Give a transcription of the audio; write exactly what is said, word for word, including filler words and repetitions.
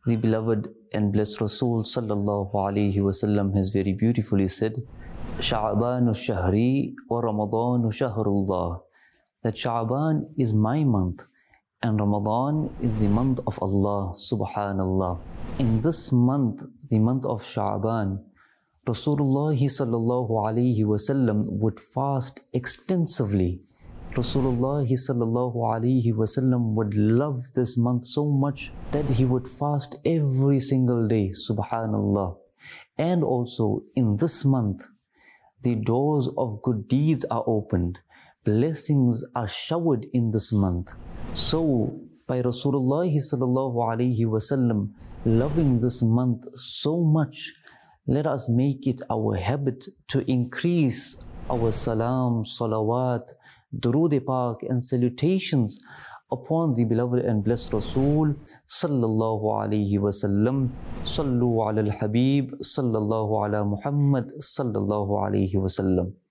The beloved and blessed Rasul sallallahu alayhi wasallam has very beautifully said, Sha'banu shahri wa Ramadanu shahrullah. That Sha'ban is my month and Ramadan is the month of Allah subhanallah. In this month, the month of Sha'ban, Rasulullah sallallahu alayhi wasallam would fast extensively. Rasulullah sallallahu alayhi wasallam would love this month so much that he would fast every single day, subhanallah. And also in this month, the doors of good deeds are opened. Blessings are showered in this month. So by Rasulullah sallallahu alayhi wasallam loving this month so much, let us make it our habit to increase our salam, salawat, durood pak and salutations upon the beloved and blessed Rasul sallallahu alayhi wasallam. Sallu ala al-Habib sallallahu ala Muhammad sallallahu alayhi wasallam.